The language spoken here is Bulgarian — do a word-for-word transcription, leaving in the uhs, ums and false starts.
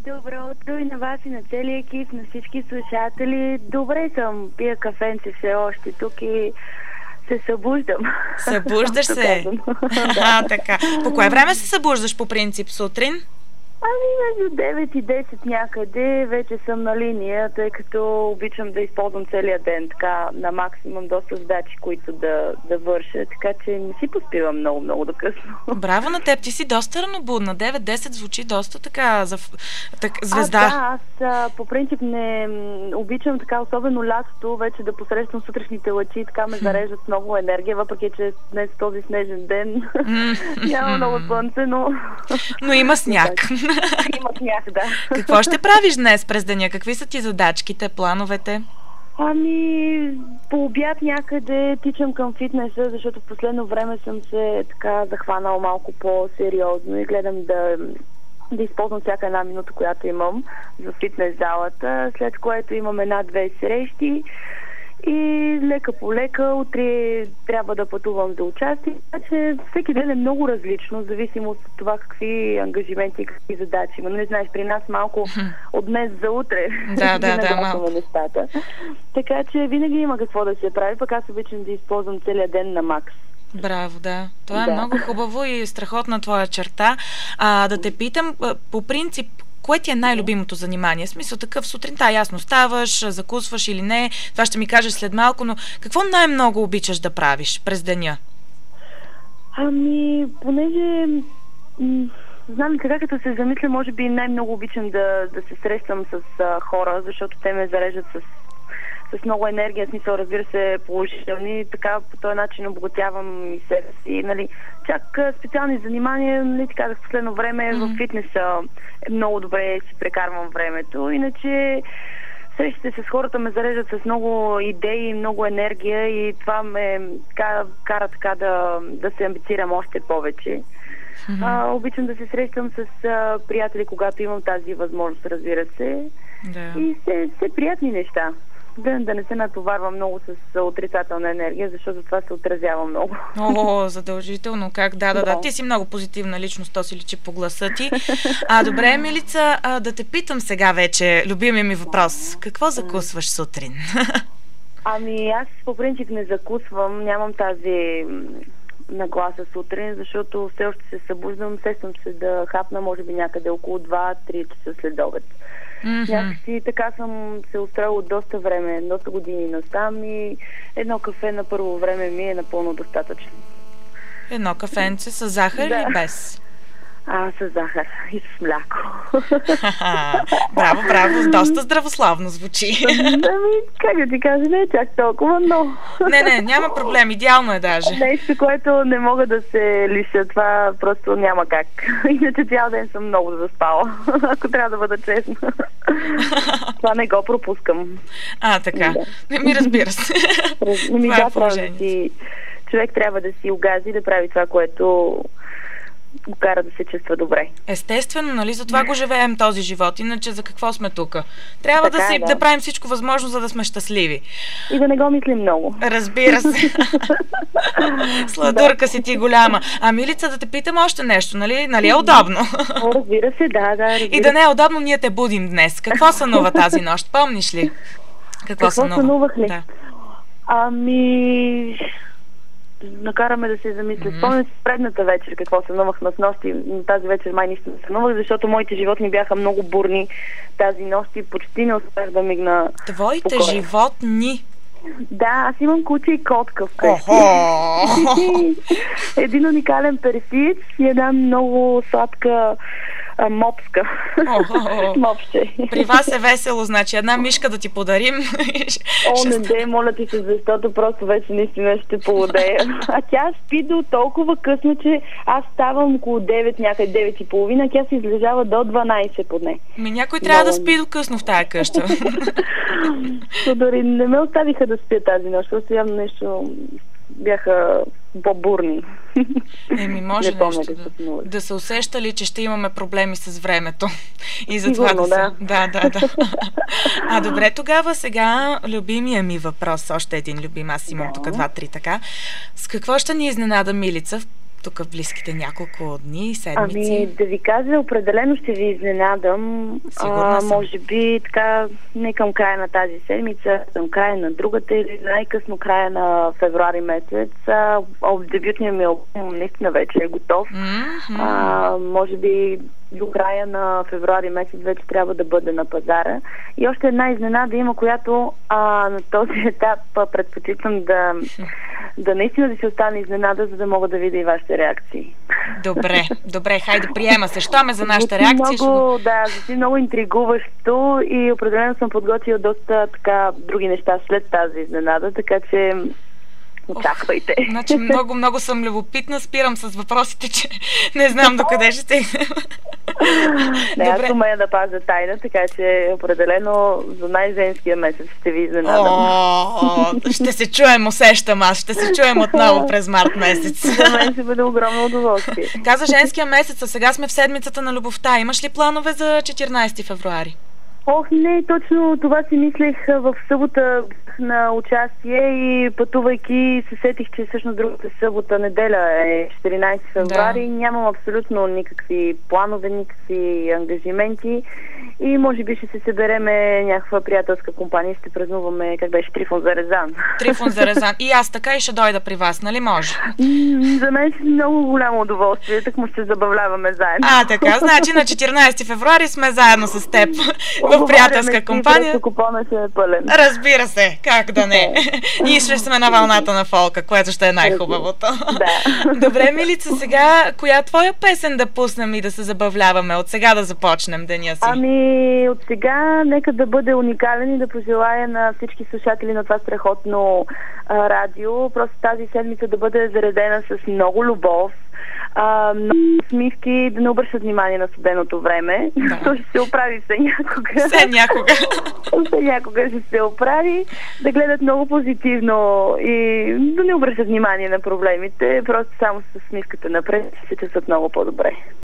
Добро утро и на вас, и на целия екип, на всички слушатели. Добре съм, пия кафенце все още тук и се събуждам. Събуждаш се? А, така. По кое време се събуждаш по принцип? Сутрин? Ами между девет и десет някъде вече съм на линия, тъй като обичам да използвам целия ден така на максимум, доста задачи, които да, да върша, така че не си поспивам много-много до късно. Браво на теб, ти си доста ранобудна. девет-десет звучи доста така, за, так, звезда. А, да, аз а, по принцип не обичам така, особено лятото, вече да посрещам сутрешните лъчи, така ме зареждат с много енергия, въпреки че днес този снежен ден няма много слънце, но... Но има сняг. Има сняг, да. Какво ще правиш днес през деня? Какви са ти задачките, плановете? Ами, по обяд някъде тичам към фитнеса, защото в последно време съм се така захванала малко по-сериозно и гледам да, да използвам всяка една минута, която имам за фитнес залата, след което имам една-две срещи и лека по лека утре трябва да пътувам за участие. Значи всеки ден е много различно, в зависимост от това какви ангажименти и какви задачи има. Не знаеш, при нас малко от днес за утре. Да, да, да, малко. Нещата. Така че винаги има какво да се прави, пък аз обичам да използвам целия ден на макс. Браво, да. Това да. е много хубаво и страхотна твоя черта. А, да те питам, по принцип, кое ти е най-любимото занимание? В смисъл такъв, сутринта ясно ставаш, закусваш или не, това ще ми кажеш след малко, но какво най-много обичаш да правиш през деня? Ами, понеже м- знам така, като се замисля, може би най-много обичам да, да се срещам с а, хора, защото те ме зареждат с с много енергия, смисъл, разбира се, положителни, така по този начин обогатявам и себе си, нали. Чак специални занимания, нали, така за последно време mm-hmm. в фитнеса е много добре си прекарвам времето, иначе срещите с хората ме зареждат с много идеи, много енергия и това ме така, кара така да, да се амбицирам още повече. Mm-hmm. А, обичам да се срещам с а, приятели, когато имам тази възможност, разбира се. Да. И все, все приятни неща. Да, да не се натоварва много с отрицателна енергия, защото това се отразява много. О, задължително. Как? Да, да, да. Ти си много позитивна личност, то си личи по гласа ти. А, добре, Милица, а, да те питам сега вече, любимия ми въпрос. Какво закусваш сутрин? Ами, аз по принцип не закусвам, нямам тази нагласа сутрин, защото все още се събуждам, сещам се да хапна, може би някъде около два-три часа след обед. Mm-hmm. Някакси така съм се устроила от доста време, доста години насам и едно кафе на първо време ми е напълно достатъчно. Едно кафенце с захар да. или без? А, с захар и с мляко. Браво, браво, доста здравословно звучи. Ами, как да ти кажа, не е чак толкова, но... Не, не, няма проблем, идеално е даже. Нещо, което не мога да се лиша, това просто няма как. Иначе цял ден съм много заспала, ако трябва да бъда честна. Това не го пропускам. А, така. Не ми разбира се. Не ми да, да си... Човек трябва да си угази да прави това, което го кара да се чувства добре. Естествено, нали? Затова го живеем този живот. Иначе за какво сме тук? Трябва така, да, си, да. да правим всичко възможно, за да сме щастливи. И да не го мислим много. Разбира се. Сладурка си ти голяма. А, Милица, да те питам още нещо, нали? Нали е удобно? Разбира се, да, да. Разбира. И да не е удобно, ние те будим днес. Какво сънува тази нощ? Помниш ли? Какво, Какво сънува? сънувах ли? Да. Ами... накараме да се замисля. Mm-hmm. Спомням си предната вечер какво сънувах на снощи. Тази вечер май нищо не сънувах, защото моите животни бяха много бурни тази нощ и почти не успях да мигна. Твоите спокойно. животни? Да, аз имам куче и котка вкъщи. Един уникален персиец и една много сладка а, мопска. Мопче. При вас е весело, значи една мишка да ти подарим. О, не де, моля ти се, защото просто вече наистина ще полудея. А тя спи до толкова късно, че аз ставам около девет, някъде девет и половина, тя се излежава до дванайсет поне. Ми някой трябва да спи до късно в тая къща. То дори не ме оставиха да спя тази нощ, просто явно нещо бяха по-бурни. Еми, може не нещо да, да се усеща ли, че ще имаме проблеми с времето. И за Сигурно, това да, да. Се... да, да, да. А добре, тогава сега любимия ми въпрос, още един любим, аз имам да. тук два-три така. С какво ще ни изненада Милица тук в близките няколко дни, седмици? Ами, да ви кажа, определено ще ви изненадам. Сигурна а, съм. Може би така, не към края на тази седмица, към края на другата или най-късно края на февруари месец. А, дебютният ми албум наистина вече е готов. Mm-hmm. А, може би до края на февруари месец вече трябва да бъде на пазара. И още една изненада има, която а, на този етап а, предпочитам да, да наистина да си остане изненада, за да мога да видя и вашите реакции. Добре, добре, хайде, приема се. Що ме за нашата Звучи реакция? много, ще... Да, звучи много интригуващо и определено съм подготвила доста така други неща след тази изненада, така че очаквайте. Ох, значи много, много съм любопитна. Спирам с въпросите, че не знам докъде ще стигнем. Не, аз умея да пазя тайна, така че определено за най-женския месец ще ви изненадам. О, ще се чуем, усещам аз. Ще се чуем отново през март месец. За мен ще бъде огромно удоволствие. Каза женския месец, а сега сме в седмицата на любовта. Имаш ли планове за четиринайсети февруари? Ох, не, точно това си мислех в събота на участие и пътувайки се сетих, че всъщност другата събота, неделя е четиринайсети февруари. Да. Нямам абсолютно никакви планове, никакви ангажименти и може би ще се събереме някаква приятелска компания и ще празнуваме, как беше, Трифон за Резан. Трифон за Резан. И аз така и ще дойда при вас, нали може? За мен ще е много голямо удоволствие, так му ще забавляваме заедно. А, така, значи на четиринайсети февруари сме заедно с теб в приятелска компания. Купона ще е пълен. Разбира се, как да не. И ще сме на вълната на фолка, което ще е най-хубавото. Да. Добре, Милица, сега коя твоя песен да пуснем и да се забавляваме? От сега да започнем деня си. Ами, от сега нека да бъде уникален и да пожелая на всички слушатели на това страхотно а, радио, просто тази седмица да бъде заредена с много любов, а, много усмивки, да не обръщат внимание на студеното време. Да. То ще се оправи все някога. Все някога. Все някога ще се оправи. Да гледат много позитивно и да не обръщат внимание на проблемите. Просто само с усмивката напред ще се чувстват много по-добре.